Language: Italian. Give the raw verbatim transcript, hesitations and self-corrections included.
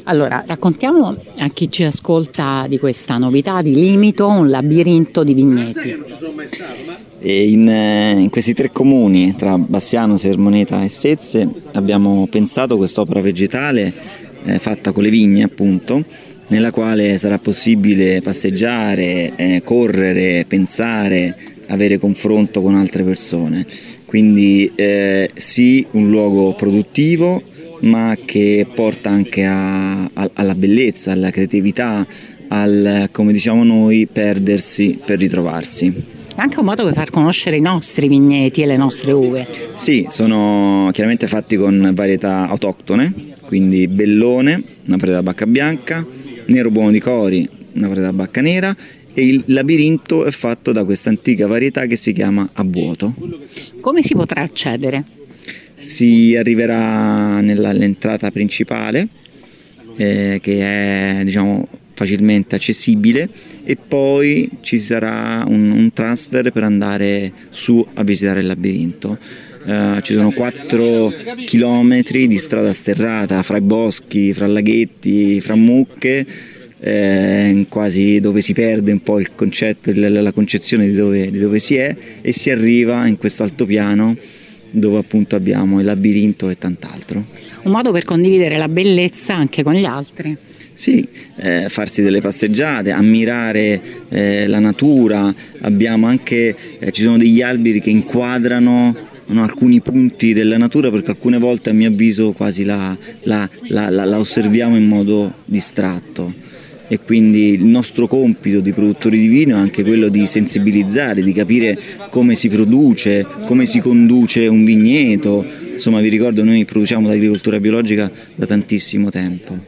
Allora, raccontiamo a chi ci ascolta di questa novità di Limito, un labirinto di vigneti. E in, in questi tre comuni, tra Bassiano, Sermoneta e Sezze, abbiamo pensato quest'opera vegetale eh, fatta con le vigne, appunto, nella quale sarà possibile passeggiare, eh, correre, pensare, avere confronto con altre persone. Quindi eh, sì, un luogo produttivo, ma che porta anche a, a, alla bellezza, alla creatività, al, come diciamo noi, perdersi per ritrovarsi. Anche un modo per far conoscere i nostri vigneti e le nostre uve. Sì, sono chiaramente fatti con varietà autoctone, quindi Bellone, una varietà bacca bianca, Nero Buono di Cori, una varietà bacca nera, e il labirinto è fatto da questa antica varietà che si chiama Abbuoto. Come si potrà accedere? Si arriverà nell'entrata principale, eh, che è diciamo facilmente accessibile, e poi ci sarà un, un transfer per andare su a visitare il labirinto. Uh, ci sono quattro chilometri di strada sterrata fra i boschi, fra laghetti, fra mucche, eh, quasi dove si perde un po' il concetto, la, la concezione di dove, di dove si è, e si arriva in questo altopiano dove appunto abbiamo il labirinto e tant'altro. Un modo per condividere la bellezza anche con gli altri. Sì, eh, farsi delle passeggiate, ammirare eh, la natura. Abbiamo anche, eh, ci sono degli alberi che inquadrano no, alcuni punti della natura, perché alcune volte a mio avviso quasi la, la, la, la, la osserviamo in modo distratto, e quindi il nostro compito di produttori di vino è anche quello di sensibilizzare, di capire come si produce, come si conduce un vigneto. Insomma, vi ricordo, noi produciamo l'agricoltura biologica da tantissimo tempo.